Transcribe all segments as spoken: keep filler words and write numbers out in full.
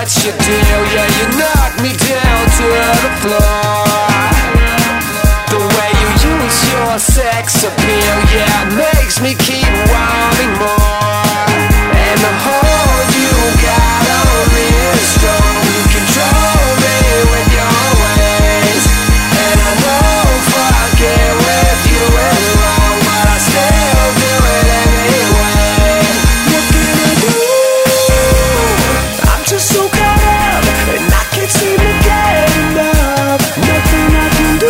what you do. Yeah, you knock me down to the floor. The way you use your sex appeal, yeah, it makes me keep wanting more. And the hold you got on me is strong. You control me with your ways, and I know fucking with you is wrong, but I still do it anyway. What can I do? I'm just so caught up, and I can't seem to get enough. Nothing I can do.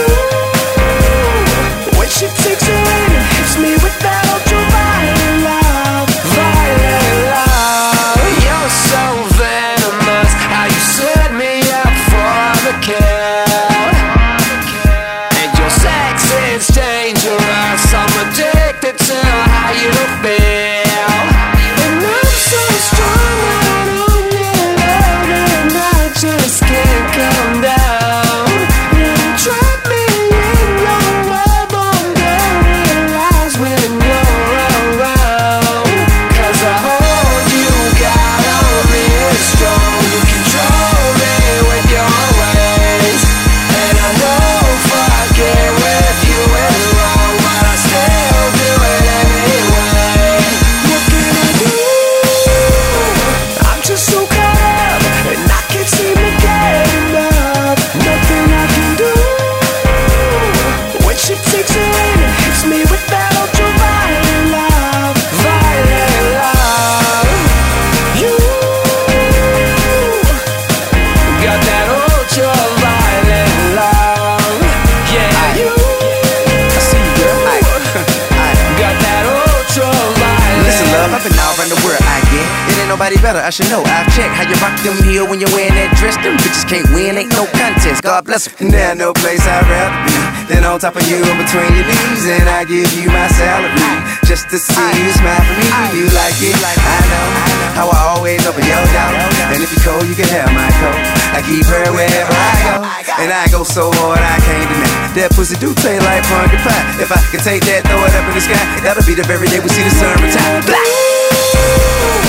When she takes her in and hits me with that ultraviolet love, violent love. You're so venomous, how you set me up for the kill. And your sex is dangerous, I'm addicted to how you feel. And I'm so strong that I don't get out, and I just can't come down. You trap me in your web, I'm very lost when you're around. Cause the hold you got on me is strong. You control me with your ways, and I know fucking with you is wrong, but I still do it anyway. What can I do? I'm just so caught up, and I can't seem to get enough. Nothing I can do. When she takes her in and hits me with that ultraviolet love, violent love. You got that ultraviolet love. Yeah, you I see you, girl. Aye. Aye. got that ultraviolet. Listen, love, I've been all around the world, I get. It ain't nobody better, I should know. I've checked how you rock them heel when you're wearing that dress. Them bitches can't win, ain't no contest. God bless them. There's no place I'd rather be than on top of you in between your knees. And I give you my salary just to see you smile for me. You like it, I know how I always open your door. And if you're cold, you can have my coat. I keep her wherever I go, and I go so hard I can't deny. That pussy do taste like pumpkin pie. If I could take that, throw it up in the sky, that'll be the very day we see the sun retire. Black.